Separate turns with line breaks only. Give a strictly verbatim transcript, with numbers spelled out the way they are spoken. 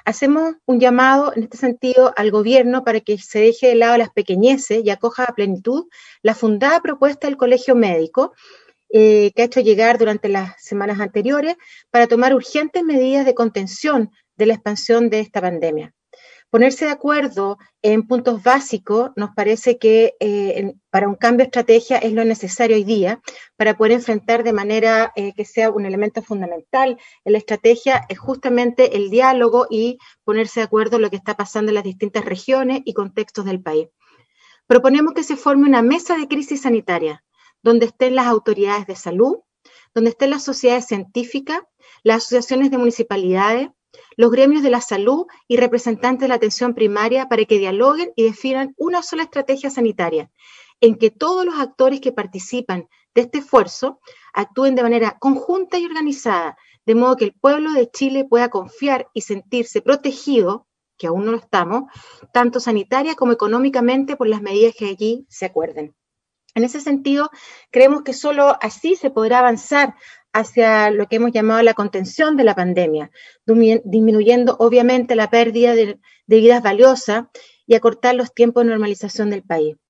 Hacemos un llamado en este sentido al gobierno para que se deje de lado las pequeñeces y acoja a plenitud la fundada propuesta del Colegio Médico, eh, que ha hecho llegar durante las semanas anteriores para tomar urgentes medidas de contención de la expansión de esta pandemia. Ponerse de acuerdo en puntos básicos nos parece que eh, en, para un cambio de estrategia es lo necesario hoy día para poder enfrentar de manera eh, que sea un elemento fundamental en la estrategia es justamente el diálogo y ponerse de acuerdo en lo que está pasando en las distintas regiones y contextos del país. Proponemos que se forme una mesa de crisis sanitaria donde estén las autoridades de salud, donde estén las sociedades científicas, las asociaciones de municipalidades, los gremios de la salud y representantes de la atención primaria para que dialoguen y definan una sola estrategia sanitaria, en que todos los actores que participan de este esfuerzo actúen de manera conjunta y organizada, de modo que el pueblo de Chile pueda confiar y sentirse protegido, que aún no lo estamos, tanto sanitaria como económicamente por las medidas que allí se acuerden. En ese sentido, creemos que solo así se podrá avanzar hacia lo que hemos llamado la contención de la pandemia, disminuyendo obviamente la pérdida de, de vidas valiosas y acortar los tiempos de normalización del país.